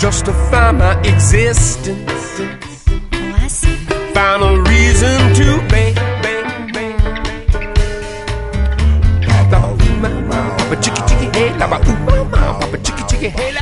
justify my existence. Oh, I see. Found a reason to bang. Papa chicky chicky hey, laba ooh mama. Papa chicky chicky hey.